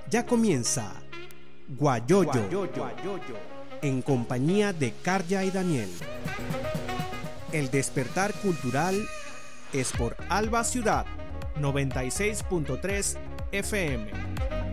Ya comienza Guayoyo, en compañía de Karya y Daniel. El despertar cultural es por Alba Ciudad 96.3 FM.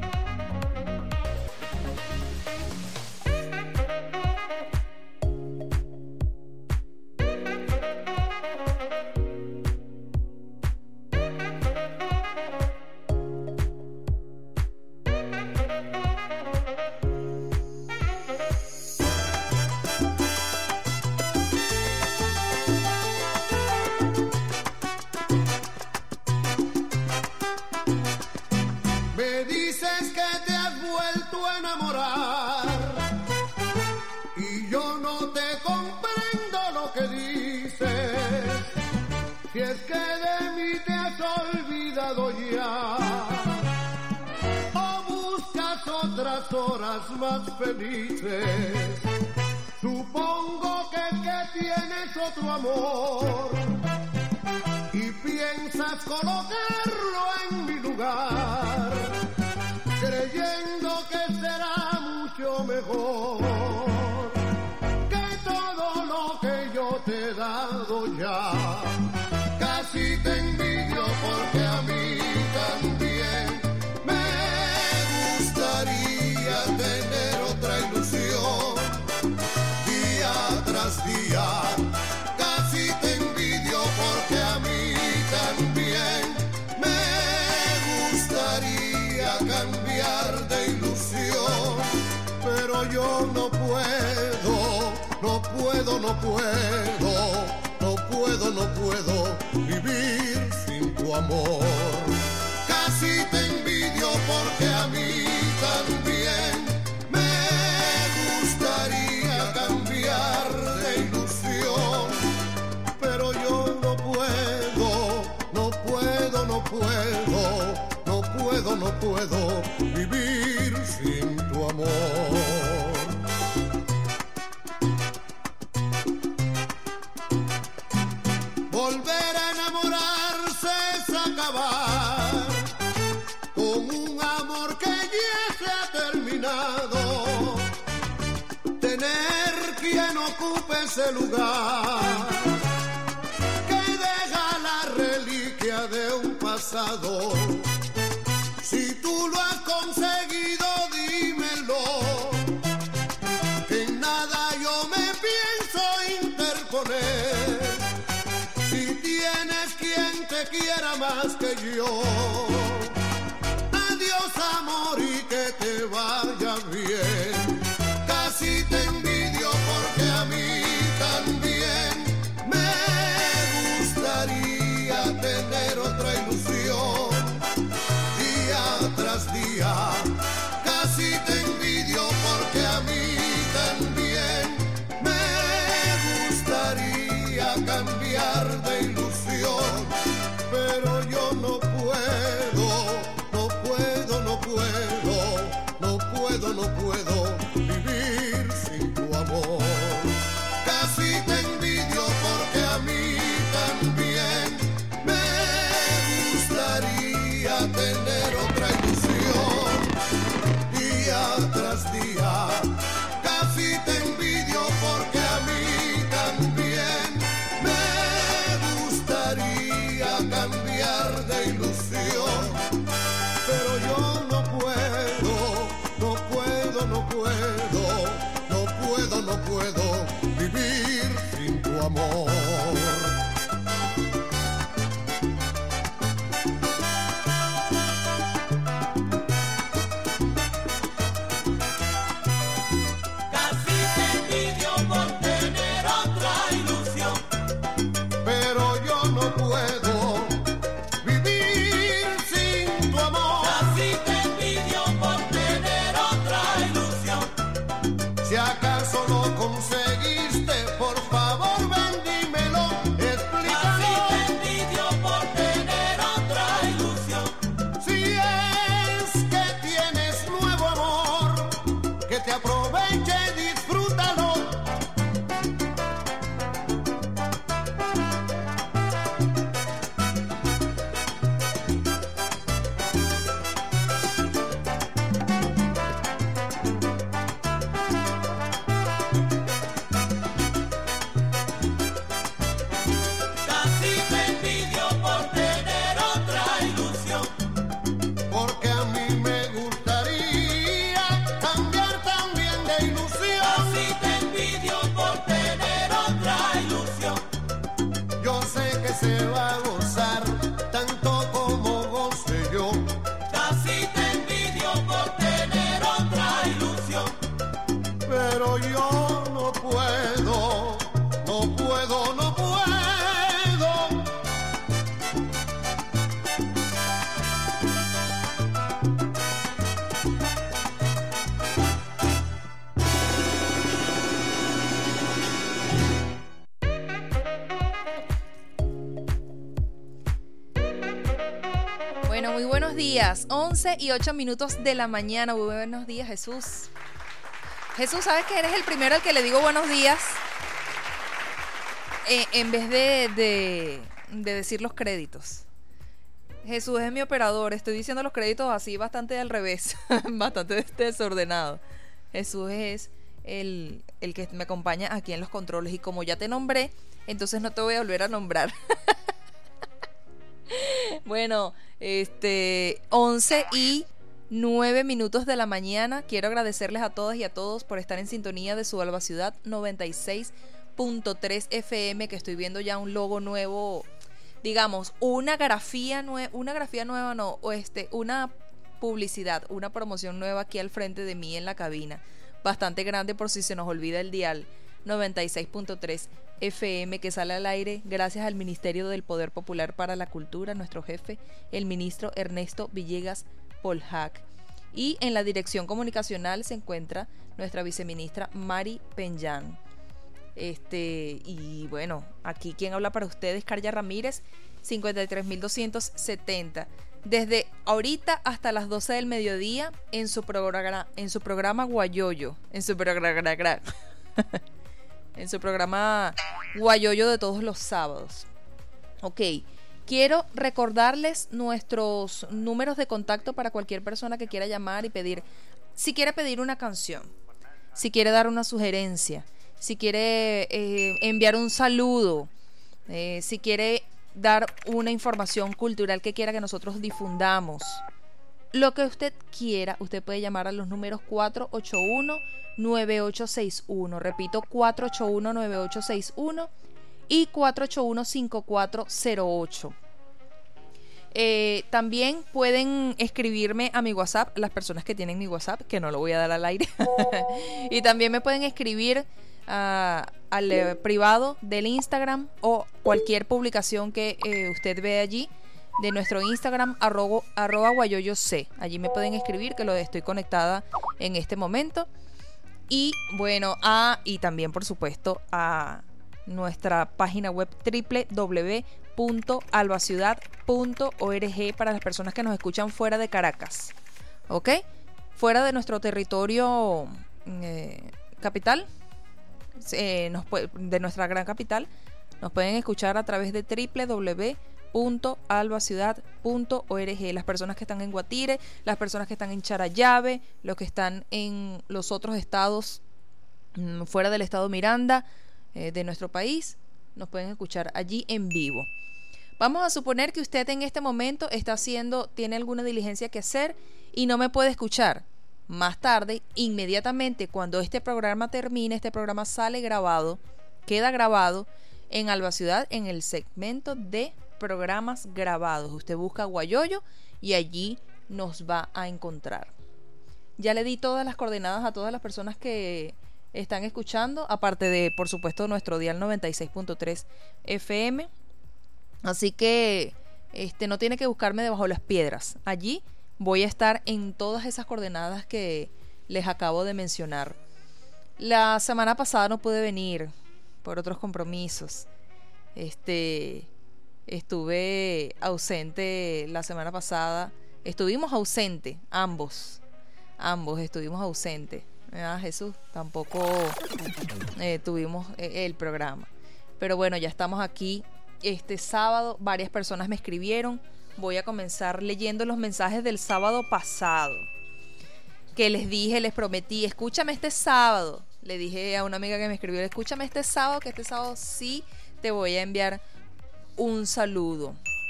Más felices. Supongo que tienes otro amor y piensas colocarlo en mi lugar, creyendo que será mucho mejor que todo lo que yo te he dado ya. Casi te envidio porque a mí también me gustaría tener otra ilusión día tras día. Casi te envidio porque a mí también me gustaría cambiar de ilusión, pero yo no puedo vivir sin tu amor. Casi te envidio porque a mí también me gustaría cambiar de ilusión, pero yo no puedo vivir sin tu amor. Volver a enamorarse es acabar con un amor que ya se ha terminado. Tener quien ocupe ese lugar que deja la reliquia de un pasado. Si tú lo has conseguido, dímelo, que en nada yo me pienso interponer. Si tienes quien te quiera más que yo, adiós amor y que te vaya bien. Casi te envidio porque a mí también me gustaría tener otra ilusión día tras día. Casi te envidio porque a mí también me gustaría cambiar de ilusión, pero yo no puedo vivir sin tu amor. Casi te envidio porque a mí también me gustaría tener otra ilusión día tras día. Casi te envidio porque a mí también me gustaría cambiar de ilusión, pero yo no puedo casi te envidio por tener otra ilusión. Pero yo no puedo, no puedo, no puedo. Bueno, muy buenos días, 11:08 de la mañana. Muy buenos días, Jesús. Jesús, ¿sabes que eres el primero al que le digo buenos días? En vez de decir los créditos. Jesús es mi operador, estoy diciendo los créditos así bastante al revés, bastante desordenado. Jesús es el que me acompaña aquí en los controles, y como ya te nombré, entonces no te voy a volver a nombrar. Bueno, 11:09 de la mañana. Quiero agradecerles a todas y a todos por estar en sintonía de su Alba Ciudad 96.3 FM, que estoy viendo ya un logo nuevo, digamos, una grafía nueva, no, una publicidad, una promoción nueva aquí al frente de mí en la cabina, bastante grande por si se nos olvida el dial. 96.3 FM, que sale al aire gracias al Ministerio del Poder Popular para la Cultura, nuestro jefe, el ministro Ernesto Villegas Polhac. Y en la dirección comunicacional se encuentra nuestra viceministra Mari Peñán. Y bueno, aquí quien habla para ustedes, Carya Ramírez, 53.270. Desde ahorita hasta las 12 del mediodía en su programa Guayoyo, en su programa Guayoyo de todos los sábados. Ok, quiero recordarles nuestros números de contacto para cualquier persona que quiera llamar y pedir, si quiere pedir una canción, si quiere dar una sugerencia, si quiere enviar un saludo, si quiere dar una información cultural que quiera que nosotros difundamos. Lo que usted quiera, usted puede llamar a los números 481-9861. Repito, 481-9861 y 481-5408. También pueden escribirme a mi WhatsApp, las personas que tienen mi WhatsApp, que no lo voy a dar al aire. Y también me pueden escribir al privado del Instagram, o cualquier publicación que usted ve allí de nuestro Instagram, arroba guayoyoc. Allí me pueden escribir, que lo estoy conectada en este momento. Y bueno, y también por supuesto a nuestra página web www.albaciudad.org para las personas que nos escuchan fuera de Caracas, ¿ok? Fuera de nuestro territorio capital, de nuestra gran capital, nos pueden escuchar a través de www.albaciudad.org. Las personas que están en Guatire, las personas que están en Charallave, los que están en los otros estados fuera del estado Miranda de nuestro país, nos pueden escuchar allí en vivo. Vamos a suponer que usted en este momento tiene alguna diligencia que hacer y no me puede escuchar. Más tarde, inmediatamente cuando este programa termine, este programa sale grabado, queda grabado en Alba Ciudad, en el segmento de programas grabados. Usted busca Guayoyo y allí nos va a encontrar. Ya le di todas las coordenadas a todas las personas que están escuchando, aparte de, por supuesto, nuestro dial 96.3 FM. Así que no tiene que buscarme debajo de las piedras. Allí voy a estar en todas esas coordenadas que les acabo de mencionar. La semana pasada no pude venir por otros compromisos. Estuve ausente la semana pasada. Estuvimos ausentes, ambos estuvimos ausentes. Jesús, tampoco tuvimos el programa. Pero bueno, ya estamos aquí. Este sábado varias personas me escribieron. Voy a comenzar leyendo los mensajes del sábado pasado, que les prometí, escúchame este sábado. Le dije a una amiga que me escribió, escúchame este sábado, que este sábado sí te voy a enviar un saludo.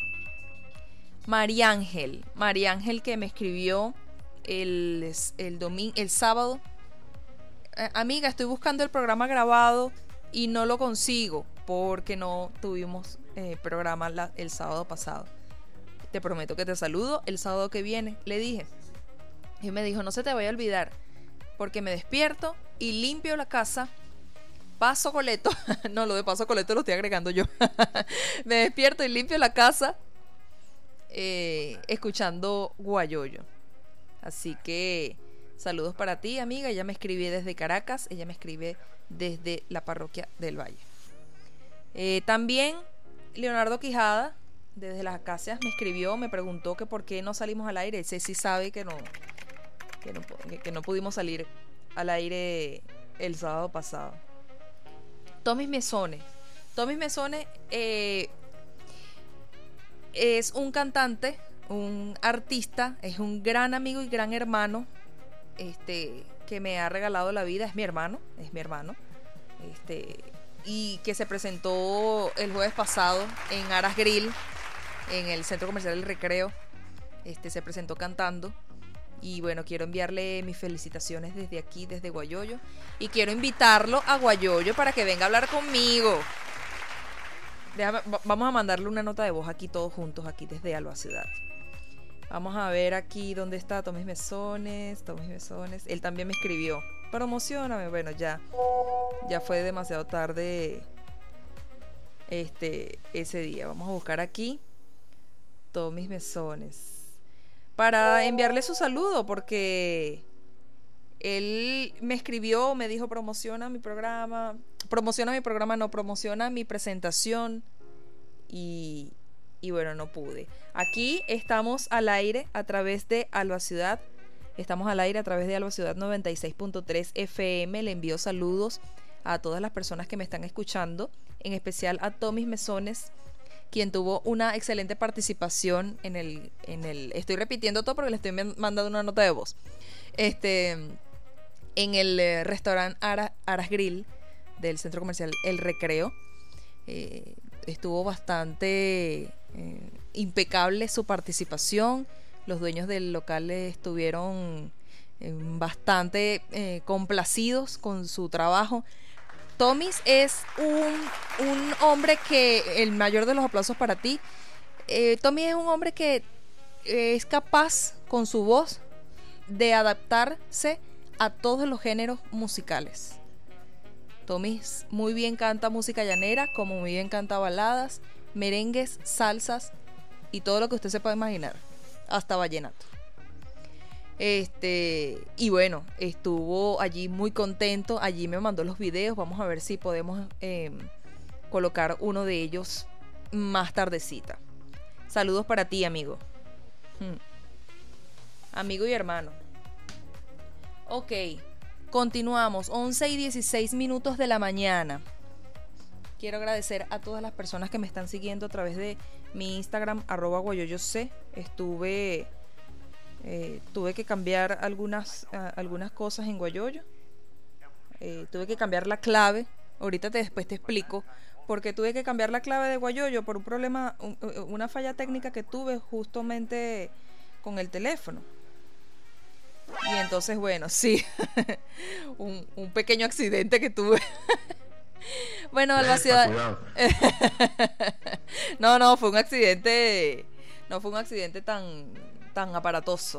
María Ángel que me escribió el sábado. Amiga, estoy buscando el programa grabado y no lo consigo porque no tuvimos programa el sábado pasado. Te prometo que te saludo el sábado que viene, le dije. Y me dijo, no se te vaya a olvidar, porque me despierto y limpio la casa, paso coleto. No, lo de paso coleto lo estoy agregando yo. Me despierto y limpio la casa escuchando Guayoyo. Así que saludos para ti, amiga. Ella me escribe desde Caracas, ella me escribe desde la parroquia del Valle. También Leonardo Quijada, desde las Acacias, me escribió, me preguntó que por qué no salimos al aire. Ese sí sabe que no pudimos salir al aire el sábado pasado. Tomis Mesones. Tomis Mesones es un cantante, un artista, es un gran amigo y gran hermano, que me ha regalado la vida. Es mi hermano, y que se presentó el jueves pasado en Aras Grill, en el Centro Comercial El Recreo. Se presentó cantando. Y bueno, quiero enviarle mis felicitaciones desde aquí, desde Guayoyo. Y quiero invitarlo a Guayoyo para que venga a hablar conmigo. Vamos a mandarle una nota de voz aquí todos juntos, aquí desde Alba Ciudad. Vamos a ver aquí dónde está Tomis Mesones. Él también me escribió, promocióname. Bueno, ya fue demasiado tarde ese día. Vamos a buscar aquí Tomis Mesones para enviarle su saludo, porque él me escribió, me dijo promociona mi programa, promociona mi presentación, y bueno, no pude. Aquí estamos al aire a través de Alba Ciudad. Estamos al aire a través de Alba Ciudad 96.3 FM. Le envío saludos a todas las personas que me están escuchando, en especial a Tomis Mesones, quien tuvo una excelente participación en el estoy repitiendo todo porque le estoy mandando una nota de voz. En el restaurante Aras Grill del Centro Comercial El Recreo. Estuvo bastante impecable su participación. Los dueños del local estuvieron bastante complacidos con su trabajo. Tomis es un hombre que, el mayor de los aplausos para ti. Tomis es un hombre que es capaz con su voz de adaptarse a todos los géneros musicales. Tomis muy bien canta música llanera, como muy bien canta baladas, merengues, salsas y todo lo que usted se pueda imaginar, hasta vallenato. Y bueno, estuvo allí muy contento. Allí me mandó los videos. Vamos a ver si podemos colocar uno de ellos más tardecita. Saludos para ti, amigo. Amigo y hermano. Ok, continuamos. 11:16 de la mañana. Quiero agradecer a todas las personas que me están siguiendo a través de mi Instagram, @guayoyoc. Tuve que cambiar algunas cosas en Guayoyo. Tuve que cambiar la clave. Ahorita después te explico por qué tuve que cambiar la clave de Guayoyo, por un problema, una falla técnica que tuve justamente con el teléfono. Y entonces, bueno, sí, un pequeño accidente que tuve. Bueno, Alba Ciudad. No fue un accidente. No fue un accidente tan aparatoso.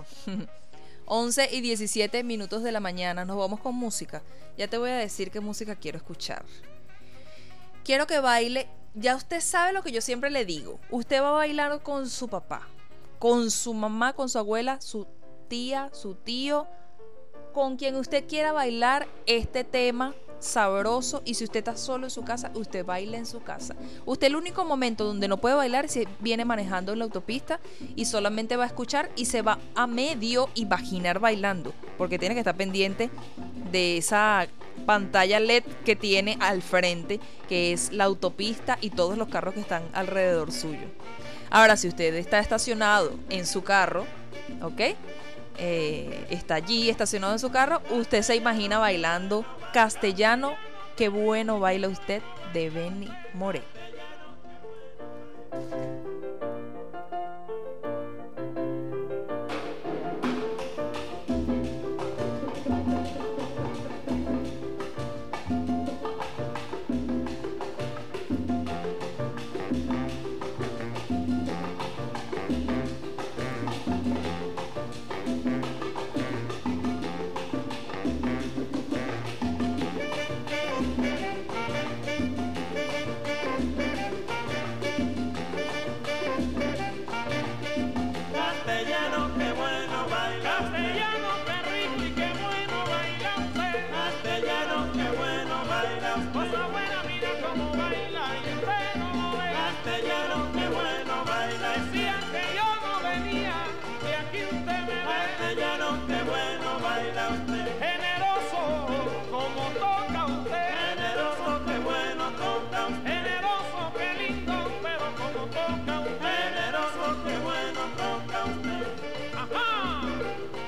11:17 de la mañana. Nos vamos con música. Ya te voy a decir qué música quiero escuchar. Quiero que baile. Ya usted sabe lo que yo siempre le digo. Usted va a bailar con su papá, con su mamá, con su abuela, su tía, su tío, con quien usted quiera bailar este tema sabroso. Y si usted está solo en su casa, usted baila en su casa. Usted, el único momento donde no puede bailar es si viene manejando en la autopista y solamente va a escuchar y se va a medio imaginar bailando, porque tiene que estar pendiente de esa pantalla LED que tiene al frente, que es la autopista y todos los carros que están alrededor suyo. Ahora, si usted está estacionado en su carro, ¿ok? Está allí estacionado en su carro, usted se imagina bailando Castellano, qué bueno baila usted, de Benny Moré.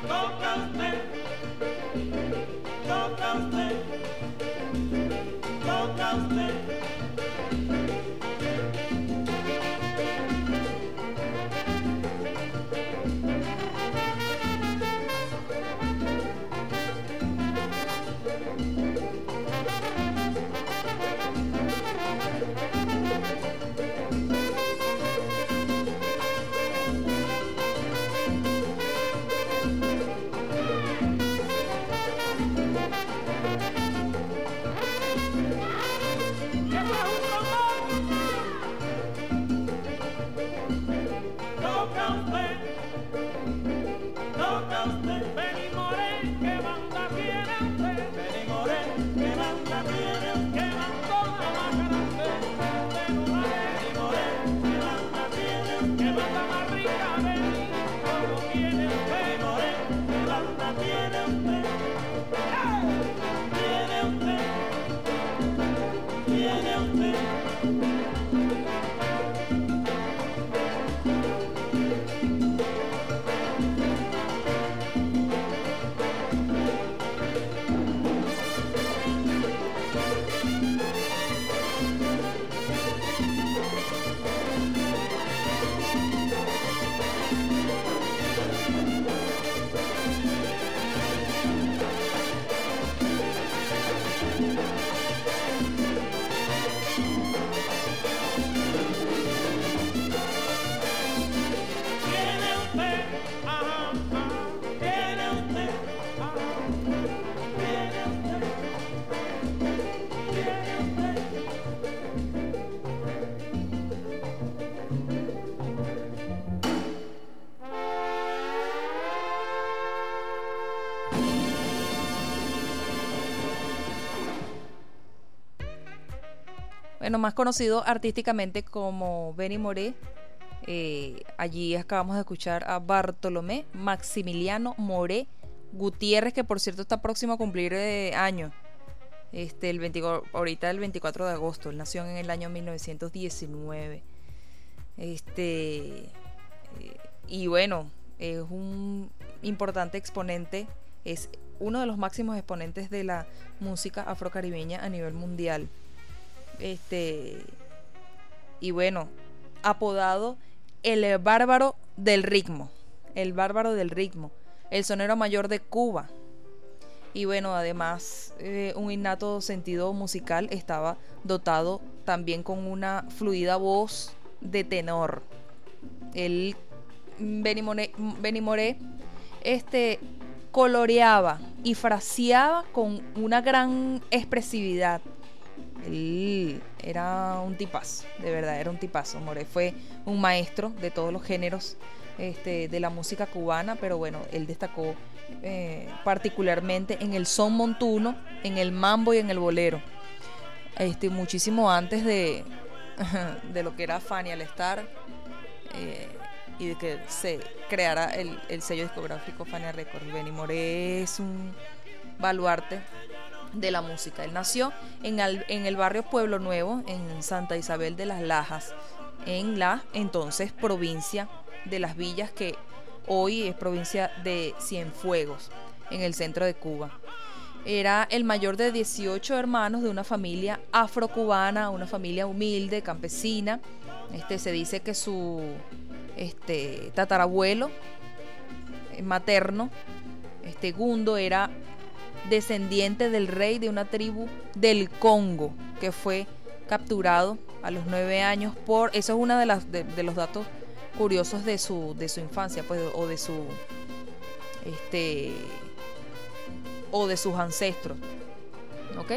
toca usted, toca usted, toca usted. Bueno, más conocido artísticamente como Benny Moré. Allí acabamos de escuchar a Bartolomé Maximiliano Moré Gutiérrez, que por cierto está próximo a cumplir años. Ahorita el 24 de agosto. Él nació en el año 1919. Y bueno, es un importante exponente. Es uno de los máximos exponentes de la música afrocaribeña a nivel mundial. Y bueno, apodado el bárbaro del ritmo, el sonero mayor de Cuba. Y bueno, además un innato sentido musical, estaba dotado también con una fluida voz de tenor. El Benny Moré coloreaba y fraseaba con una gran expresividad. Él era un tipazo, de verdad, era un tipazo. Moré fue un maestro de todos los géneros de la música cubana, pero bueno, él destacó particularmente en el son montuno, en el mambo y en el bolero. Muchísimo antes de lo que era Fania al Star y de que se creara el sello discográfico Fania Records. Benny Moré es un baluarte de la música. Él nació en el barrio Pueblo Nuevo, en Santa Isabel de las Lajas, en la entonces provincia de Las Villas, que hoy es provincia de Cienfuegos, en el centro de Cuba. Era el mayor de 18 hermanos de una familia afrocubana, una familia humilde, campesina. Se dice que su tatarabuelo materno, Gundo, era descendiente del rey de una tribu del Congo, que fue capturado a los 9 años por... Eso es uno de los datos curiosos de su infancia, pues, o de sus ancestros, ¿ok?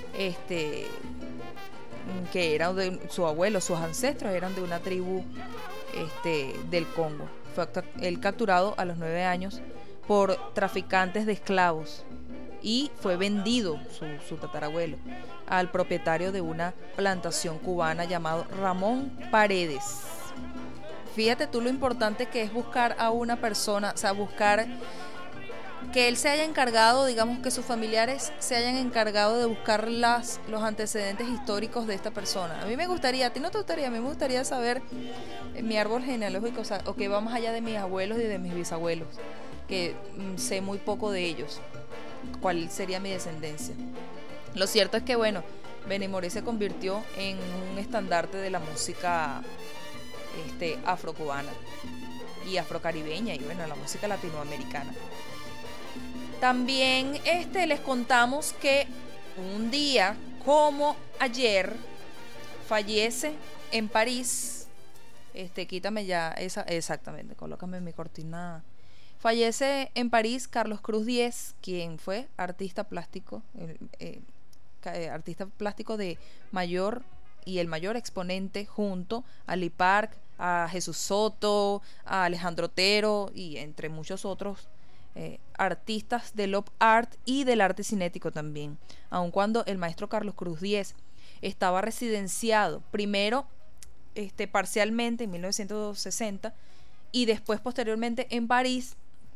Que eran de su abuelo, sus ancestros eran de una tribu del Congo. Fue él capturado a los 9 años por traficantes de esclavos y fue vendido, su tatarabuelo, al propietario de una plantación cubana llamado Ramón Paredes. Fíjate tú lo importante que es buscar a una persona, o sea, buscar que él se haya encargado, digamos que sus familiares se hayan encargado de buscar los antecedentes históricos de esta persona. A mí me gustaría, a ti no te gustaría, a mí me gustaría saber mi árbol genealógico, o sea, o que va más allá de mis abuelos y de mis bisabuelos, que sé muy poco de ellos, cuál sería mi descendencia. Lo cierto es que, bueno, Benny Moré se convirtió en un estandarte de la música afrocubana y afrocaribeña y, bueno, la música latinoamericana. También les contamos que un día como ayer fallece en París, quítame ya esa, exactamente, colócame mi cortina. Fallece en París Carlos Cruz Diez, quien fue artista plástico, artista plástico de mayor y el mayor exponente, junto a Lee Park, a Jesús Soto, a Alejandro Otero y entre muchos otros artistas del pop art y del arte cinético también. Aun cuando el maestro Carlos Cruz Diez estaba residenciado primero parcialmente en 1960 y después posteriormente en París,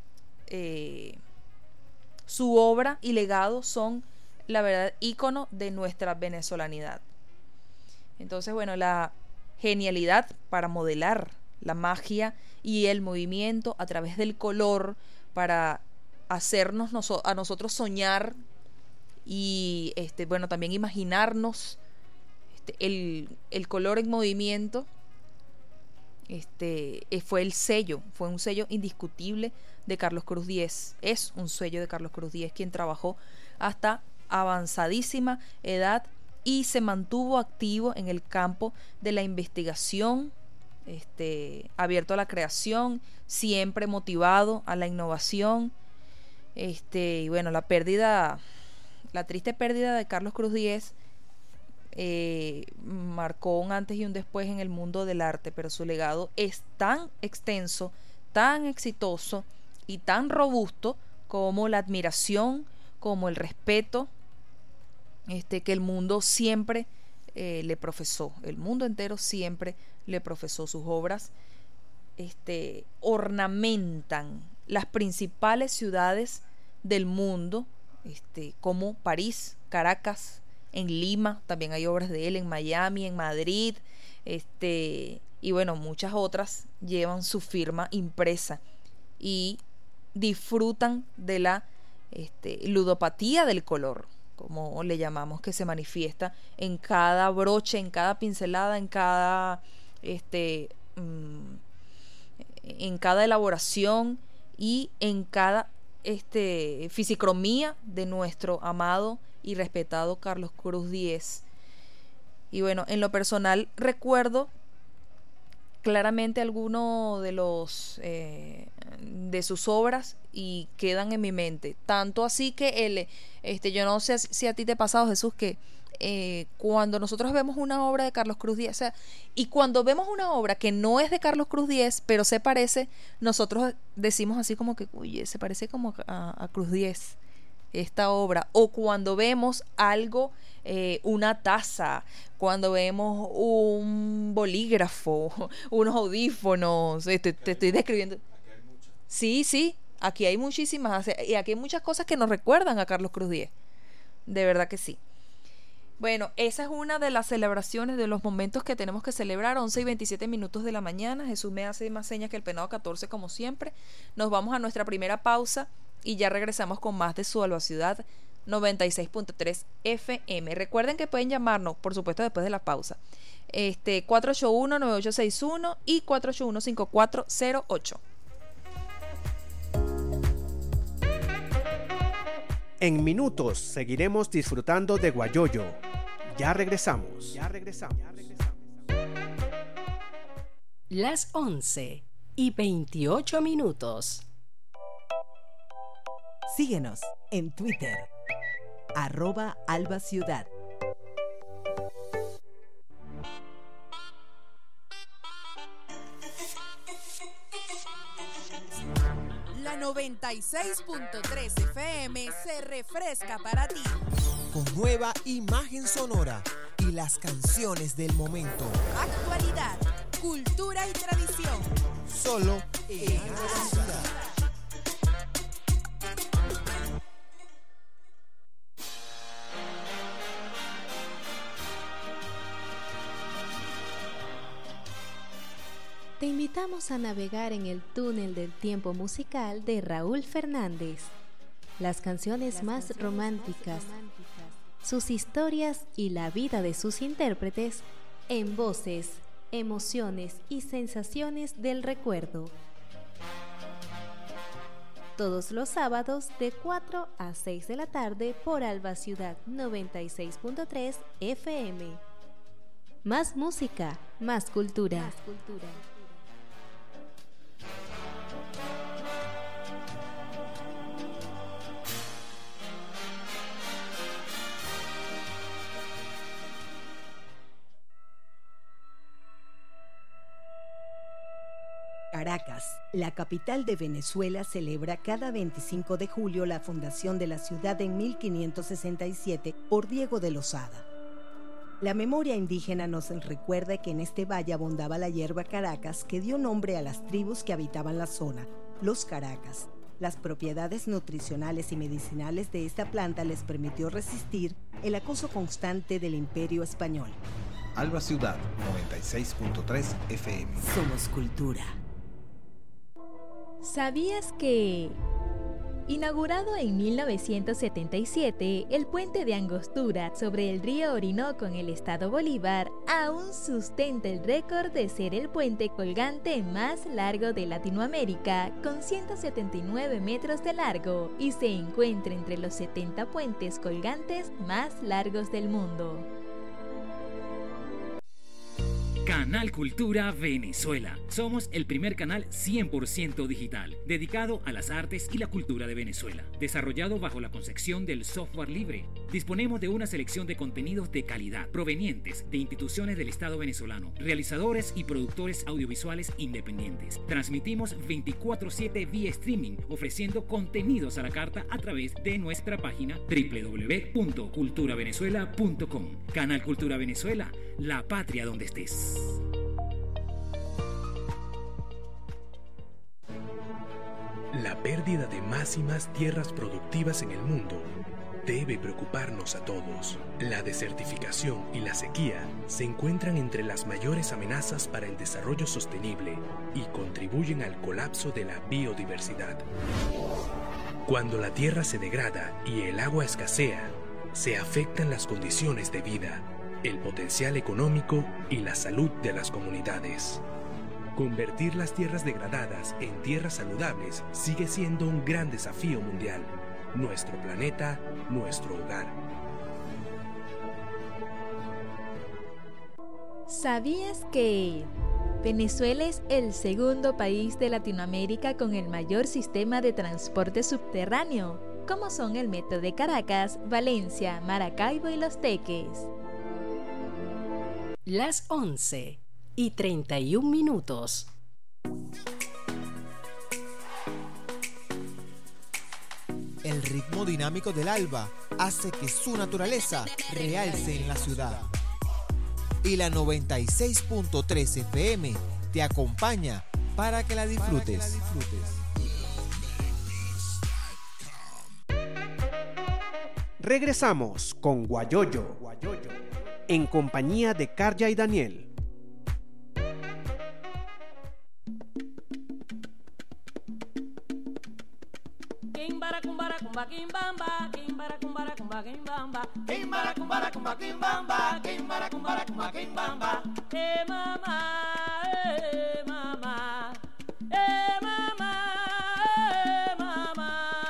su obra y legado son, la verdad, ícono de nuestra venezolanidad. Entonces, bueno, la genialidad para modelar la magia y el movimiento a través del color para hacernos a nosotros soñar y bueno, también imaginarnos el color en movimiento. Fue un sello indiscutible de Carlos Cruz Diez. Es un sello de Carlos Cruz Diez, quien trabajó hasta avanzadísima edad y se mantuvo activo en el campo de la investigación, abierto a la creación, siempre motivado a la innovación. Y bueno, la triste pérdida de Carlos Cruz Diez marcó un antes y un después en el mundo del arte, pero su legado es tan extenso, tan exitoso y tan robusto como la admiración, como el respeto que el mundo siempre le profesó. El mundo entero siempre le profesó. Sus obras ornamentan las principales ciudades del mundo, como París, Caracas, en Lima, también hay obras de él, en Miami, en Madrid, y bueno, muchas otras llevan su firma impresa y disfrutan de la ludopatía del color, como le llamamos, que se manifiesta en cada broche, en cada pincelada, en cada elaboración y en cada fisicromía de nuestro amado y respetado Carlos Cruz Diez. Y bueno, en lo personal recuerdo claramente algunos de los de sus obras y quedan en mi mente, tanto así que yo no sé si a ti te ha pasado, Jesús, que cuando nosotros vemos una obra de Carlos Cruz Diez, o sea, y cuando vemos una obra que no es de Carlos Cruz Diez, pero se parece, nosotros decimos así como que, oye, se parece como a Cruz Diez esta obra. O cuando vemos algo, una taza, cuando vemos un bolígrafo, unos audífonos, te estoy describiendo. Sí, aquí hay muchísimas, y aquí hay muchas cosas que nos recuerdan a Carlos Cruz Diez, de verdad que sí. Bueno, esa es una de las celebraciones, de los momentos que tenemos que celebrar. 11:27 de la mañana. Jesús me hace más señas que el penado 14, como siempre. Nos vamos a nuestra primera pausa y ya regresamos con más de Su Alba Ciudad 96.3 FM. Recuerden que pueden llamarnos, por supuesto, después de la pausa. 481-9861 y 481-5408. En minutos seguiremos disfrutando de Guayoyo. Ya regresamos. Las 11:28. Síguenos en Twitter, @AlbaCiudad. La 96.3 FM se refresca para ti. Con nueva imagen sonora y las canciones del momento. Actualidad, cultura y tradición. Solo en Alba Ciudad. Te invitamos invitamos a navegar en el túnel del tiempo musical de Raúl Fernández. Las canciones más románticas, sus historias y la vida de sus intérpretes en voces, emociones y sensaciones del recuerdo. Todos los sábados de 4 a 6 de la tarde por Alba Ciudad 96.3 FM. Más música, más cultura. Caracas, la capital de Venezuela, celebra cada 25 de julio la fundación de la ciudad en 1567 por Diego de Lozada. La memoria indígena nos recuerda que en este valle abundaba la hierba Caracas, que dio nombre a las tribus que habitaban la zona, los Caracas. Las propiedades nutricionales y medicinales de esta planta les permitió resistir el acoso constante del Imperio Español. Alba Ciudad 96.3 FM. Somos cultura. ¿Sabías que? Inaugurado en 1977, el puente de Angostura sobre el río Orinoco en el estado Bolívar aún sustenta el récord de ser el puente colgante más largo de Latinoamérica, con 179 metros de largo, y se encuentra entre los 70 puentes colgantes más largos del mundo. Canal Cultura Venezuela. Somos el primer canal 100% digital, dedicado a las artes y la cultura de Venezuela, desarrollado bajo la concepción del software libre. Disponemos de una selección de contenidos de calidad, provenientes de instituciones del Estado venezolano, realizadores y productores audiovisuales independientes. Transmitimos 24/7 vía streaming, ofreciendo contenidos a la carta a través de nuestra página www.culturavenezuela.com. Canal Cultura Venezuela, la patria donde estés. La pérdida de más y más tierras productivas en el mundo debe preocuparnos a todos. La desertificación y la sequía se encuentran entre las mayores amenazas para el desarrollo sostenible y contribuyen al colapso de la biodiversidad. Cuando la tierra se degrada y el agua escasea, se afectan las condiciones de vida, el potencial económico y la salud de las comunidades. Convertir las tierras degradadas en tierras saludables sigue siendo un gran desafío mundial. Nuestro planeta, nuestro hogar. ¿Sabías que? Venezuela es el segundo país de Latinoamérica con el mayor sistema de transporte subterráneo, como son el Metro de Caracas, Valencia, Maracaibo y Los Teques. Las 11:31. El ritmo dinámico del alba hace que su naturaleza realce en la ciudad. Y la 96.3 FM te acompaña para que la disfrutes. Regresamos con Guayoyo, en compañía de Karja y Daniel. Kimbara kumbara kumba kimbamba, kimbara kumbara kumba kimbamba, kimbara kumbara kumba kimbamba, kimbara kumbara kumba kimbamba. Mama, mama, mama, mama.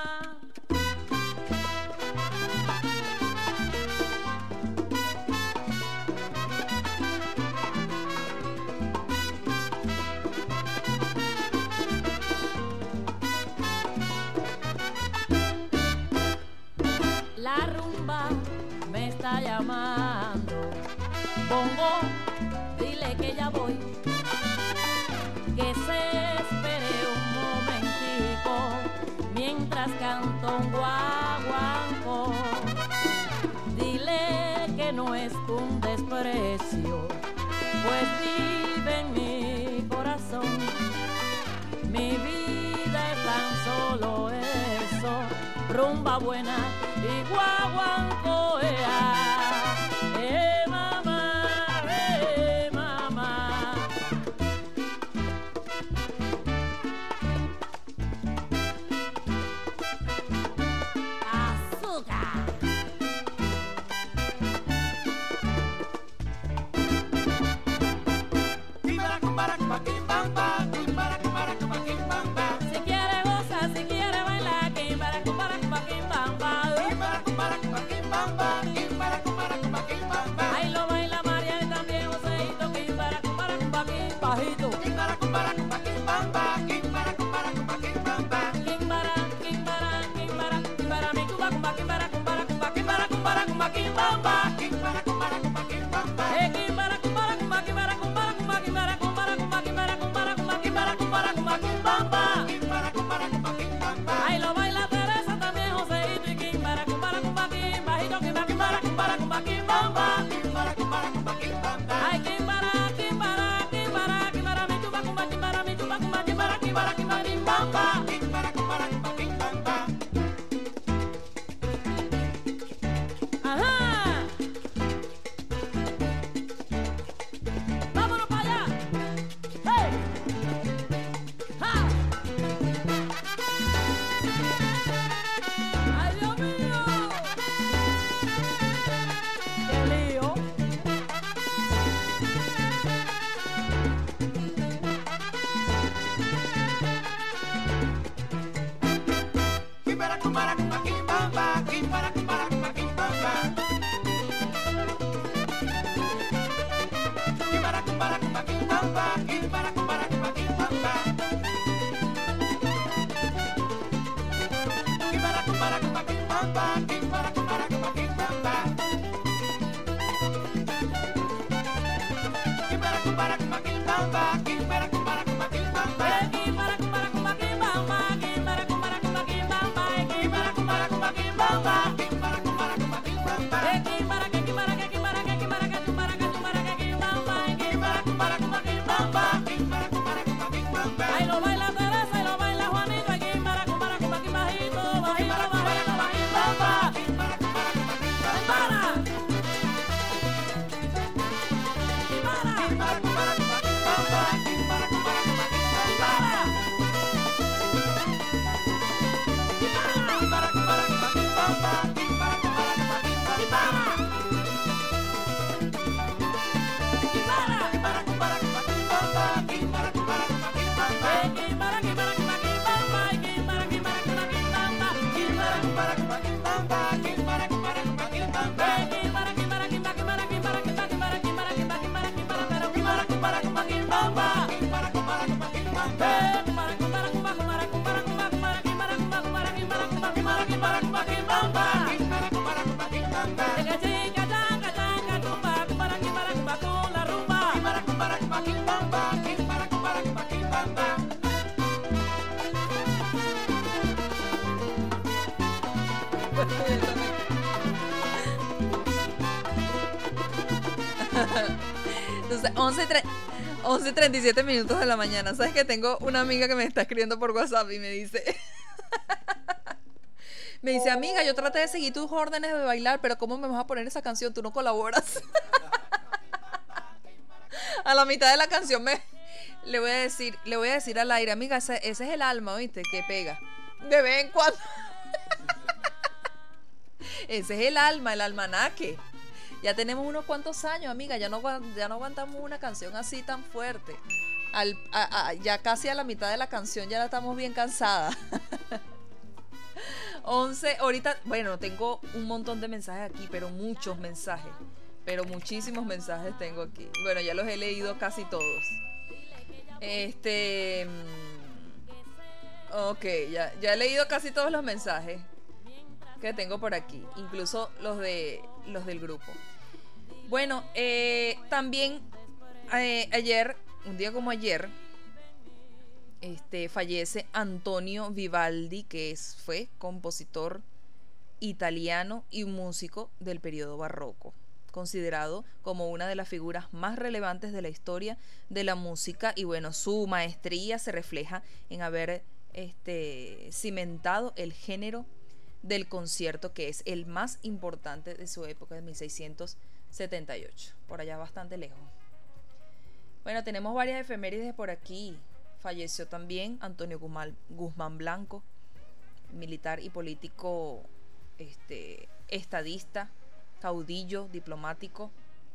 La rumba me está llamando. Bongo, dile que ya voy. Que se espere un momentico mientras canto un guaguancó. Dile que no es un desprecio, pues vive en mi corazón. Mi vida es tan solo eso, rumba buena y guaguancó, mamá, mamá. Entonces, 11:37 minutos de la mañana. ¿Sabes que tengo una amiga que me está escribiendo por WhatsApp y me dice... Me dice, amiga, yo traté de seguir tus órdenes de bailar, pero ¿cómo me vas a poner esa canción? Tú no colaboras. A la mitad de la canción le voy a decir al aire, amiga, ese es el alma, ¿viste? Que pega. De vez en cuando. Ese es el alma, el almanaque. Ya tenemos unos cuantos años, amiga, ya no aguantamos una canción así tan fuerte. Ya casi a la mitad de la canción ya estamos bien cansadas. 11, ahorita, bueno, tengo un montón de mensajes aquí, pero muchos mensajes, pero muchísimos mensajes tengo aquí. Bueno, ya los he leído casi todos. Ok, ya he leído casi todos los mensajes que tengo por aquí, incluso los del grupo. Bueno, también ayer, un día como ayer, fallece Antonio Vivaldi, que fue compositor italiano y músico del periodo barroco, considerado como una de las figuras más relevantes de la historia de la música, y bueno, su maestría se refleja en haber cimentado el género del concierto, que es el más importante de su época, de 1678, por allá bastante lejos. Bueno, tenemos varias efemérides por aquí. Falleció también Antonio Guzmán Blanco, militar y político, estadista, caudillo, diplomático,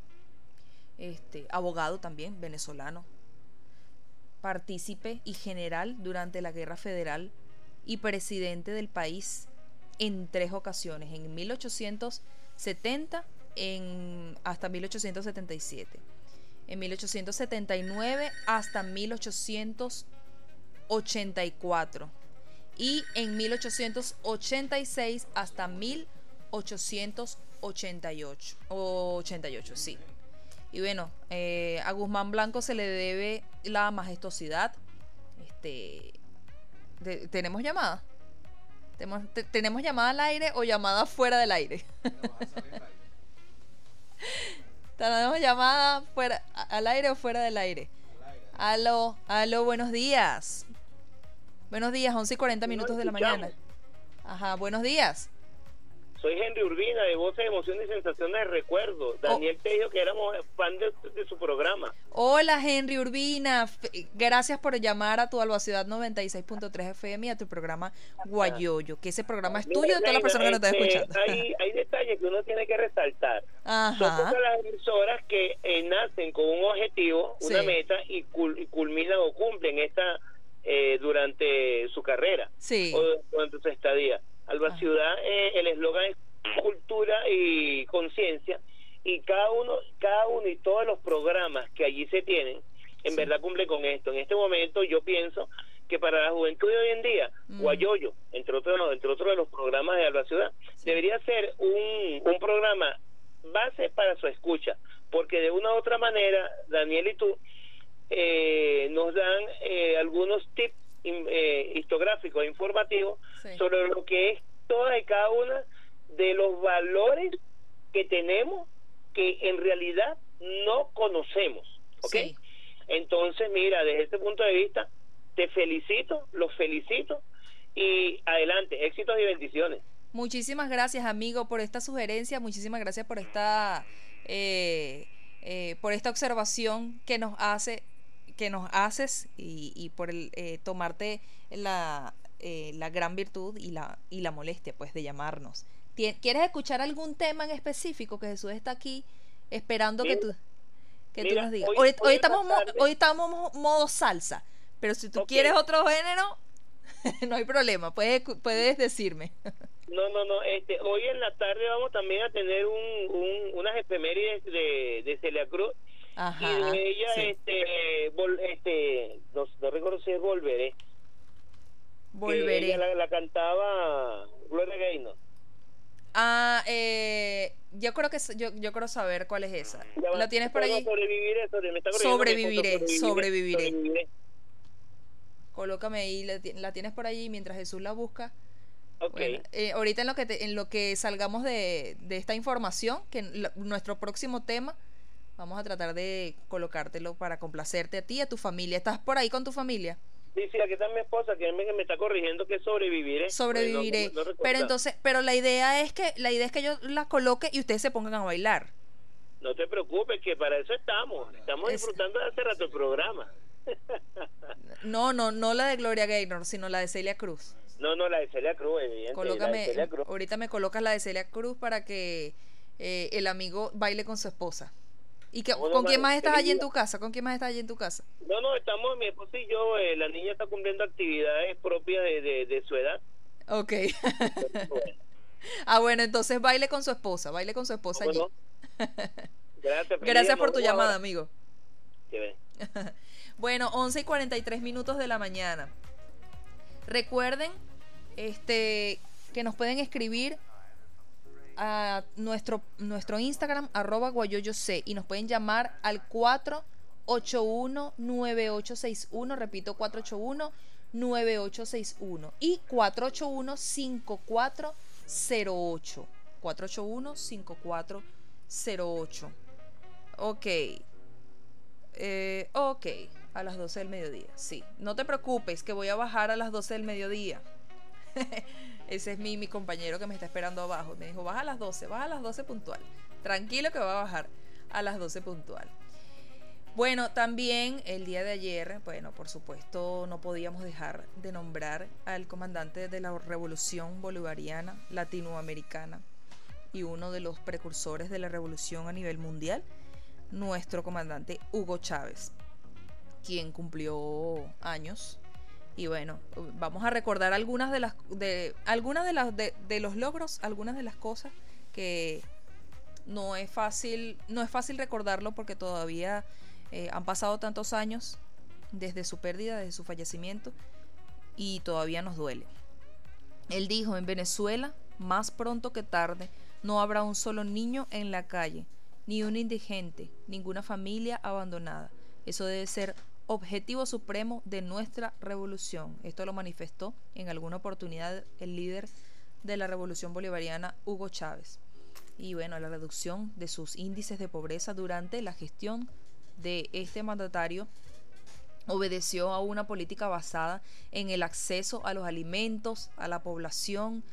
abogado también, venezolano, partícipe y general durante la Guerra Federal y presidente del país en 3 ocasiones, en 1870 hasta 1877. En 1879 hasta 1884 y en 1886 hasta 1888, sí. Y bueno, a Guzmán Blanco se le debe la majestuosidad. ¿Tenemos llamada? ¿Tenemos llamada al aire o llamada fuera del aire? ¿Tenemos llamada al aire o fuera del aire? Aló, buenos días. Buenos días, 11:40 minutos de la mañana. Ajá, buenos días. Soy Henry Urbina, de Voces, Emociones y Sensaciones de Recuerdo. Daniel te dijo que éramos fan de su programa. Hola, Henry Urbina. Gracias por llamar a tu Alba Ciudad 96.3 FM y a tu programa Guayoyo, que ese programa es tuyo de todas las personas que nos están escuchando. Hay detalles que uno tiene que resaltar. Ajá. Son pocas las emisoras que nacen con un objetivo, una meta, y culminan o cumplen esta durante su carrera, sí, o durante su estadía. Alba Ciudad, el eslogan es cultura y conciencia, y cada uno y todos los programas que allí se tienen, en verdad cumple con esto. En este momento yo pienso que para la juventud de hoy en día, Guayoyo, entre otros de los programas de Alba Ciudad, debería ser un programa base para su escucha, porque de una u otra manera, Daniel y tú, nos dan algunos tips histográficos, informativos, sobre lo que es toda y cada una de los valores que tenemos, que en realidad no conocemos, ¿ok? Sí. Entonces, mira, desde este punto de vista, te felicito, los felicito, y adelante, éxitos y bendiciones. Muchísimas gracias, amigo, por esta sugerencia, muchísimas gracias por esta observación que nos haces y por el tomarte la gran virtud y la molestia, pues, de llamarnos. ¿Quieres escuchar algún tema en específico? Que Jesús está aquí esperando que tú nos digas. Hoy estamos modo salsa, pero si tú quieres otro género, no hay problema, puedes decirme. No, hoy en la tarde vamos también a tener unas efemérides de Celia Cruz. Ajá, y de ella, sí. No recuerdo si es Volveré. Ella la cantaba Gloria Gaynor. Yo creo que yo quiero saber cuál es esa. ¿La tienes por ahí? Sobreviviré. Colócame ahí, la tienes por allí mientras Jesús la busca. Okay. Bueno, ahorita en lo que salgamos de esta información, que nuestro próximo tema, vamos a tratar de colocártelo para complacerte a ti y a tu familia. ¿Estás por ahí con tu familia? Sí, aquí está mi esposa que me está corrigiendo que sobreviviré. Pero la idea es que yo la coloque y ustedes se pongan a bailar. No te preocupes, que para eso estamos disfrutando de hace rato el programa. No la de Gloria Gaynor, sino la de Celia Cruz. No, la de Celia Cruz, evidentemente. Ahorita me colocas la de Celia Cruz para que el amigo baile con su esposa. ¿Y con quién más estás allí en tu casa? ¿Con quién más estás allí en tu casa? No, estamos mi esposa y yo. La niña está cumpliendo actividades propias de su edad. Ok. Bueno, entonces baile con su esposa allí. No? Gracias por tu llamada, amigo. Bueno, 11:43 de la mañana. Recuerden que nos pueden escribir a nuestro Instagram @guayoyoc, y nos pueden llamar al 481-9861, repito, 481-9861 y 481-5408, 481-5408. Ok, a las 12 del mediodía, sí, no te preocupes que voy a bajar a las 12 del mediodía. Ese es mi compañero que me está esperando abajo. Me dijo, baja a las 12 puntual. Tranquilo que va a bajar a las 12 puntual. Bueno, también el día de ayer, por supuesto, no podíamos dejar de nombrar al comandante de la Revolución Bolivariana Latinoamericana y uno de los precursores de la revolución a nivel mundial, nuestro comandante Hugo Chávez, quien cumplió años. Y bueno, vamos a recordar algunas de los logros, algunas de las cosas que no es fácil recordarlo, porque todavía han pasado tantos años desde su pérdida, desde su fallecimiento, y todavía nos duele. Él dijo: en Venezuela, más pronto que tarde, no habrá un solo niño en la calle, ni un indigente, ninguna familia abandonada. Eso debe ser objetivo supremo de nuestra revolución. Esto lo manifestó en alguna oportunidad el líder de la revolución bolivariana, Hugo Chávez. Y bueno, la reducción de sus índices de pobreza durante la gestión de este mandatario obedeció a una política basada en el acceso a los alimentos, a la población,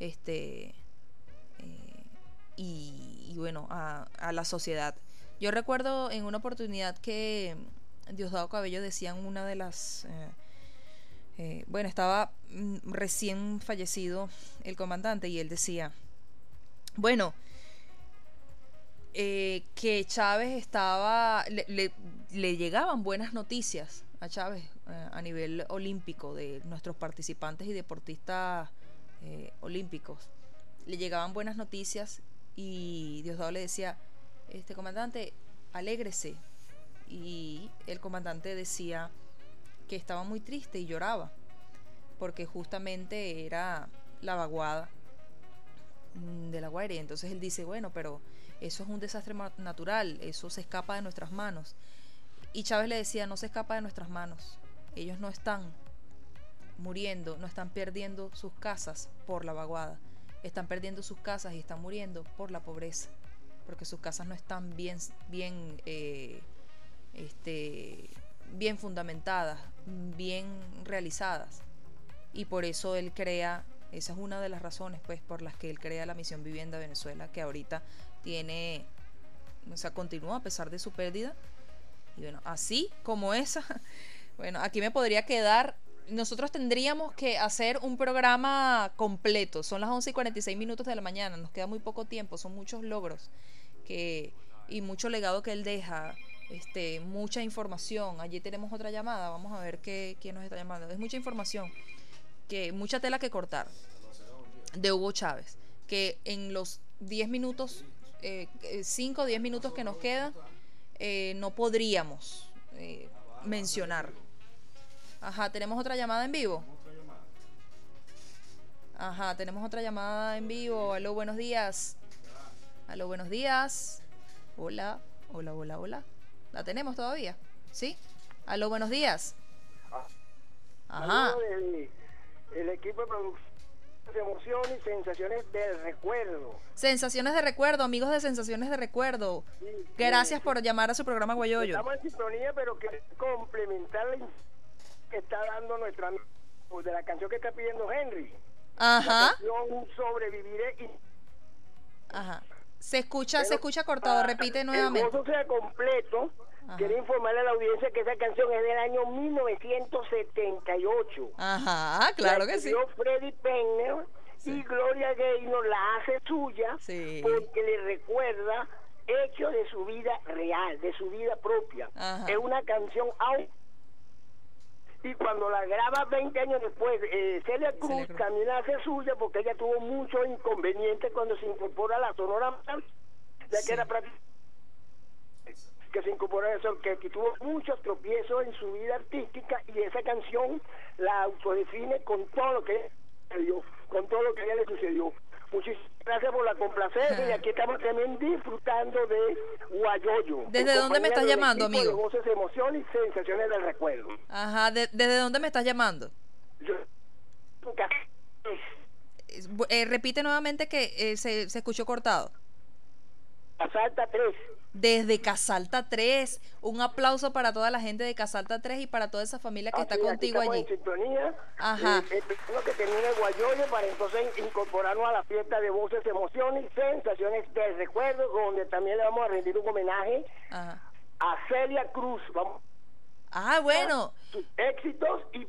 y bueno, a la sociedad. Yo recuerdo en una oportunidad que Diosdado Cabello decía en una de las estaba recién fallecido el comandante, y él decía, que Chávez estaba, le llegaban buenas noticias a Chávez a nivel olímpico de nuestros participantes y deportistas olímpicos, le llegaban buenas noticias y Diosdado le decía, comandante, alégrese. Y el comandante decía que estaba muy triste y lloraba, porque justamente era la vaguada de La Guaira. Entonces él dice, bueno, pero eso es un desastre natural, eso se escapa de nuestras manos. Y Chávez le decía, no se escapa de nuestras manos, ellos no están muriendo, no están perdiendo sus casas por la vaguada, están perdiendo sus casas y están muriendo por la pobreza, porque sus casas no están bien fundamentadas, bien realizadas, y por eso él crea, esa es una de las razones pues por las que él crea la Misión Vivienda Venezuela, que ahorita continúa a pesar de su pérdida. Y bueno, así como esa, bueno, aquí me podría quedar. Nosotros tendríamos que hacer un programa completo. Son las 11:46 de la mañana, nos queda muy poco tiempo, son muchos logros y mucho legado que él deja, mucha información. Allí tenemos otra llamada, vamos a ver quién nos está llamando. Es mucha información, mucha tela que cortar de Hugo Chávez, que en los 10 minutos, 5 o 10 minutos que nos quedan, no podríamos mencionar. Ajá, ¿tenemos otra llamada en vivo? Ajá, tenemos otra llamada en vivo. Aló, buenos días. Aló, buenos días. Hola, hola, hola, hola. ¿La tenemos todavía? ¿Sí? Aló, buenos días. Ajá. El equipo de producción de emociones y sensaciones del recuerdo. Sensaciones de recuerdo, amigos de Sensaciones de Recuerdo. Sí, gracias por llamar a su programa Guayoyo. Estamos en sintonía, pero que complementar la que está dando nuestra amiga de la canción que está pidiendo Henry. Ajá. La canción Sobreviviré y... Ajá. Se escucha cortado, repite nuevamente. El gozo sea completo. Ajá. Quiero informarle a la audiencia que esa canción es del año 1978. Ajá, claro que sí. Freddie Penner, sí. Y Gloria Gaynor la hace suya, sí, porque le recuerda hechos de su vida real, de su vida propia. Ajá. Es una canción y cuando la graba 20 años después, Celia Cruz también la hace suya, porque ella tuvo muchos inconvenientes cuando se incorpora a la Sonora Matancera, ya que era prácticamente que se incorporó a eso, que tuvo muchos tropiezos en su vida artística, y esa canción la autodefine con todo lo que ella le sucedió. Muchísimas gracias por la complacencia, y aquí estamos también disfrutando de Guayoyo. ¿Desde dónde me estás llamando, amigo? De voces, emociones y sensaciones del recuerdo. Ajá, ¿desde dónde me estás llamando? Repite nuevamente que se escuchó cortado. Casalta 3. Desde Casalta 3, un aplauso para toda la gente de Casalta 3 y para toda esa familia que está contigo allí. En sintonía. Ajá. Esperando que termine el Guayoyo para entonces incorporarnos a la fiesta de voces, emociones y sensaciones del recuerdo, donde también le vamos a rendir un homenaje a Celia Cruz. Vamos. Bueno. Sus éxitos y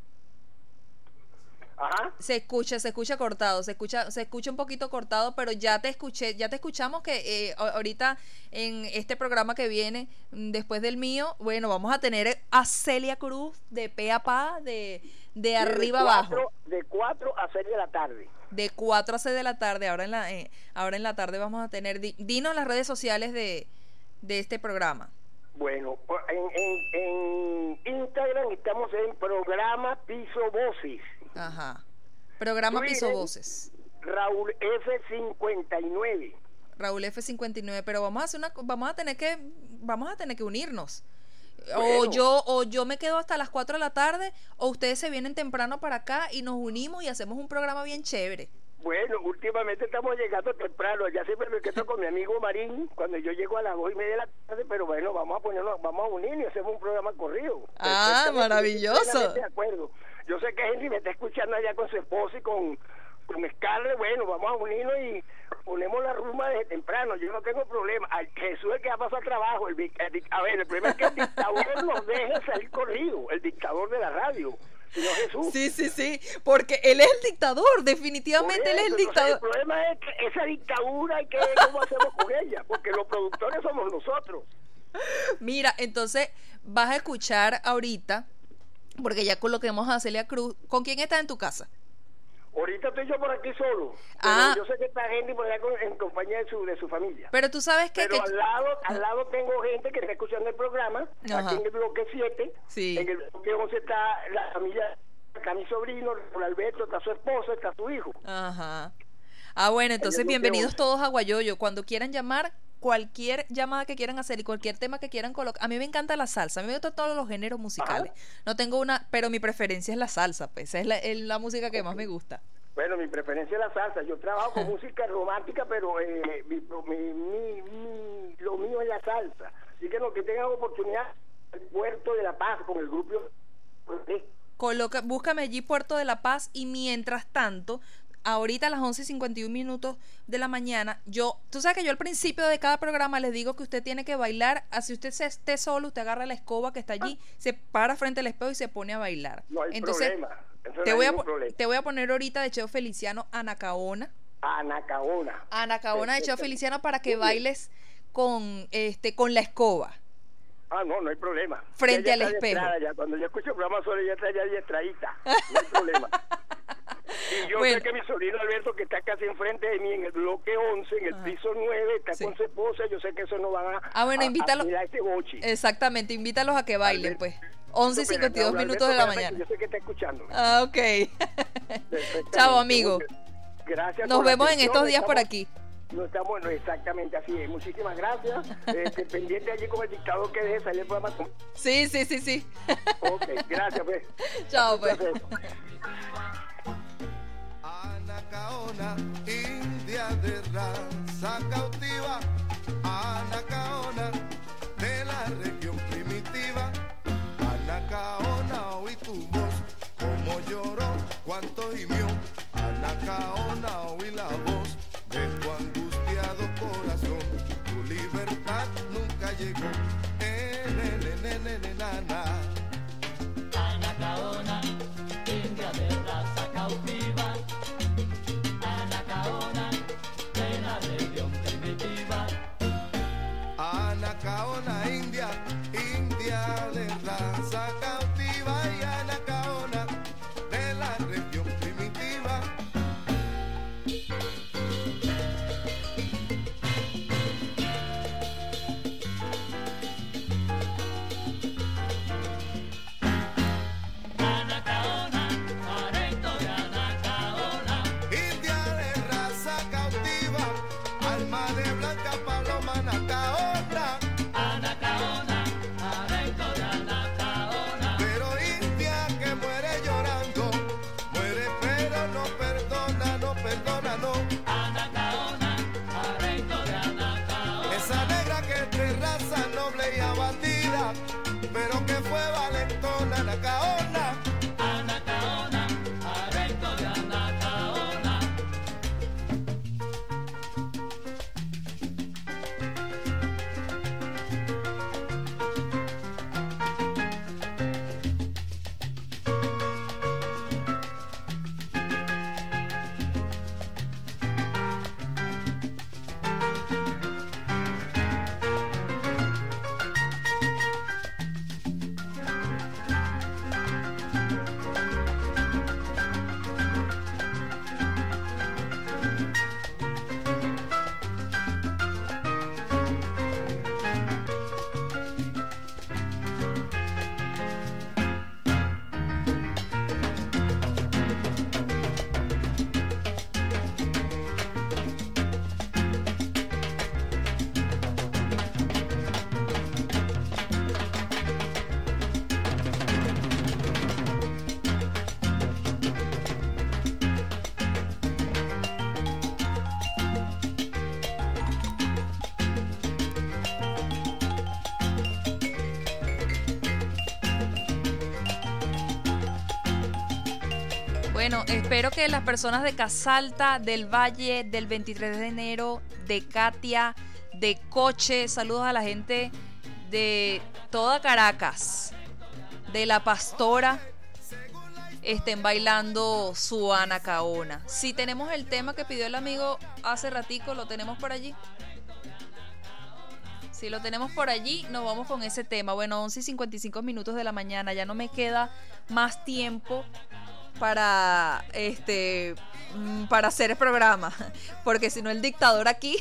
Ajá. Se escucha cortado, se escucha un poquito cortado, pero ya te escuchamos que ahorita en este programa que viene después del mío, bueno, vamos a tener a Celia Cruz de pe a pa, de arriba abajo. De 4 a 6 de la tarde. De 4 a 6 de la tarde, ahora en la tarde vamos a tener, dinos las redes sociales de este programa. Bueno, en Instagram estamos en Programa Piso Voces. Ajá. Programa Twitter, Piso Voces. Raúl F59. Raúl F59, pero vamos a tener que unirnos. Bueno. O yo me quedo hasta las 4 de la tarde, o ustedes se vienen temprano para acá y nos unimos y hacemos un programa bien chévere. Bueno, últimamente estamos llegando temprano. Ya siempre me quedo con mi amigo Marín cuando yo llego a las 2:30 de la tarde, pero bueno, vamos a unirnos y hacemos un programa corrido. Maravilloso. De acuerdo. Yo sé que Henry me está escuchando allá con su esposa y con Scarlett. Bueno, vamos a unirnos y ponemos la rumba desde temprano. Yo no tengo problema. Jesús es el que va a pasar trabajo. El problema es que el dictador nos deja salir corrido. El dictador de la radio. Señor Jesús. Sí, porque él es el dictador, definitivamente él es el dictador. El problema es que esa dictadura hay que ver cómo hacemos con ella, porque los productores somos nosotros. Mira, entonces vas a escuchar ahorita, porque ya coloquemos a Celia Cruz. ¿Con quién estás en tu casa? Ahorita estoy yo por aquí solo. Pero yo sé que está gente por allá en compañía de su familia. Pero tú sabes que... Pero al lado tengo gente que está escuchando el programa. Ajá. Aquí en el bloque 7. Sí. En el bloque 11 está la familia, está mi sobrino, por Alberto, está su esposa, está su hijo. Ajá. Bueno, entonces bienvenidos todos a Guayoyo. Cuando quieran llamar, cualquier llamada que quieran hacer y cualquier tema que quieran colocar. A mí me encanta la salsa, a mí me gustan todos los géneros musicales. Ajá. No tengo una, pero mi preferencia es la salsa, pues es la música que más me gusta. Bueno, mi preferencia es la salsa. Yo trabajo con música romántica, pero lo mío es la salsa. Así que lo que tengan oportunidad, el Puerto de la Paz con el grupo. Búscame allí Puerto de la Paz y mientras tanto... Ahorita a las 11:51 de la mañana, tú sabes que yo al principio de cada programa les digo que usted tiene que bailar, así usted esté solo, usted agarra la escoba que está allí, se para frente al espejo y se pone a bailar. No hay problema. Te voy a poner ahorita de Cheo Feliciano Anacaona. Anacaona de Cheo Feliciano para que bailes con la escoba. No hay problema. Frente al espejo. Cuando yo escucho el programa solo, ella está ya distraída. No hay problema. Y yo sé que mi sobrino Alberto, que está casi enfrente de mí en el bloque 11, en el piso 9, está con su esposa. Yo sé que eso no van a invítalos. A este boche. Exactamente, invítalos a que bailen, pues. 11:52 de la mañana. Yo sé que está escuchando. Ok. Chao, amigo. Gracias. Nos vemos en estos días por aquí. No estamos, exactamente así es. Muchísimas gracias. Pendiente allí con el dictador que deje salir el programa. Sí. Ok, gracias, pues. Chao, pues. Anacaona, india de raza cautiva. Anacaona, de la región primitiva. Anacaona, oí tu voz, como lloró, cuánto gimió. Anacaona, oí la voz de tu angustiado corazón. Tu libertad nunca llegó. Nana. Anacaona, india de raza cautiva. Anacaona, de la región primitiva. Anacaona, india de raza cautiva. Y Anacaona, de la región primitiva. Pero que fue valentona, Anacaona. Anacaona, arresto de Anacaona. Bueno, espero que las personas de Casalta, del Valle, del 23 de enero, de Katia, de Coche, saludos a la gente de toda Caracas, de La Pastora, estén bailando su Anacaona. Si tenemos el tema que pidió el amigo hace ratico, ¿lo tenemos por allí? Si lo tenemos por allí, nos vamos con ese tema. Bueno, 11:55 de la mañana, ya no me queda más tiempo para hacer el programa, porque si no el dictador aquí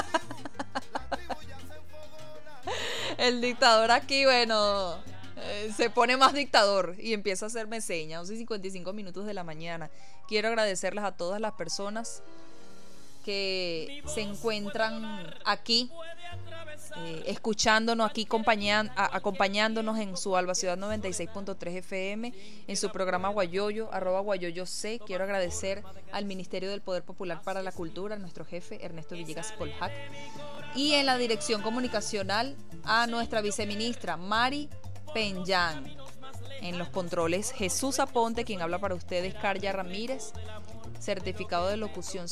bueno, se pone más dictador y empieza a hacerme señas. 11:55 minutos de la mañana. Quiero agradecerles a todas las personas que se encuentran aquí escuchándonos, aquí acompañándonos en su Alba Ciudad 96.3 FM, en su programa Guayoyo, @guayoyoc. Quiero agradecer al Ministerio del Poder Popular para la Cultura, a nuestro jefe Ernesto Villegas Poljac, y en la dirección comunicacional a nuestra viceministra Mari Penyán. En los controles Jesús Aponte, quien habla para ustedes Carya Ramírez, certificado de locución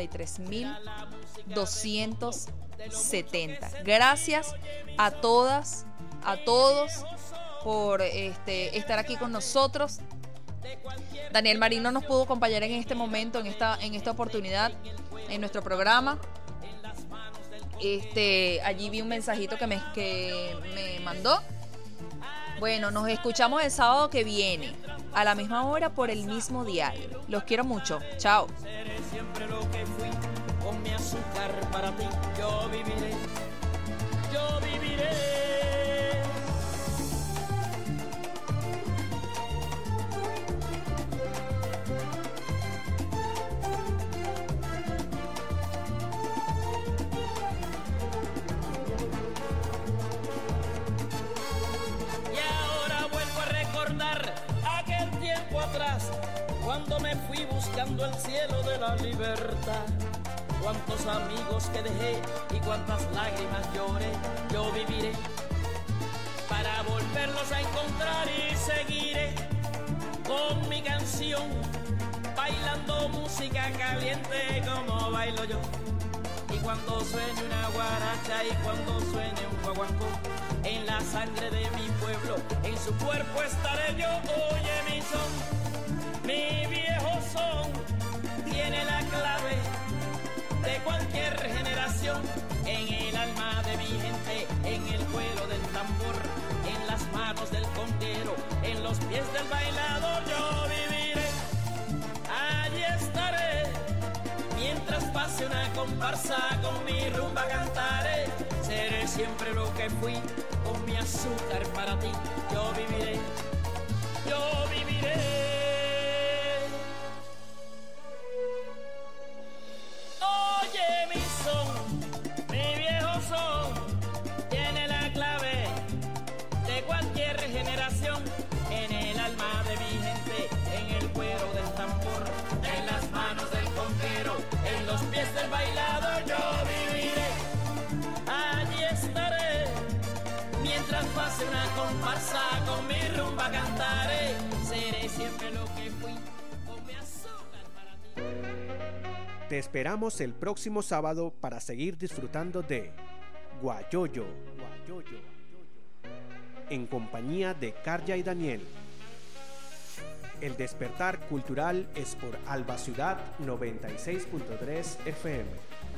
53.270. Gracias a todas, a todos por estar aquí con nosotros. Daniel Marín no nos pudo acompañar en este momento, en esta oportunidad, en nuestro programa. Allí vi un mensajito que me mandó. Bueno, nos escuchamos el sábado que viene, a la misma hora, por el mismo dial. Los quiero mucho. Chao. Seré siempre lo que fui, con mi azúcar para ti. Yo viviré, yo viviré. Atrás, cuando me fui buscando el cielo de la libertad, cuántos amigos que dejé y cuántas lágrimas lloré. Yo viviré para volverlos a encontrar y seguiré con mi canción, bailando música caliente como bailo yo. Y cuando suene una guaracha y cuando suene un guaguancó, en la sangre de mi pueblo, en su cuerpo estaré yo. Oye mi son, mi viejo son, tiene la clave de cualquier generación. En el alma de mi gente, en el vuelo del tambor, en las manos del conguero, en los pies del bailador. Yo viviré, allí estaré, mientras pase una comparsa, con mi rumba cantaré. Seré siempre lo que fui, con mi azúcar para ti. Yo viviré, yo viviré. Oye mi son, mi viejo son, tiene la clave de cualquier generación. En el alma de mi gente, en el cuero del tambor, en las manos del conguero, en los pies del bailador. Yo viviré, allí estaré, mientras pase una comparsa, con mi rumba cantaré. Seré siempre lo que fui, con mi azúcar para ti. Te esperamos el próximo sábado para seguir disfrutando de Guayoyo, en compañía de Carya y Daniel. El despertar cultural es por Alba Ciudad 96.3 FM.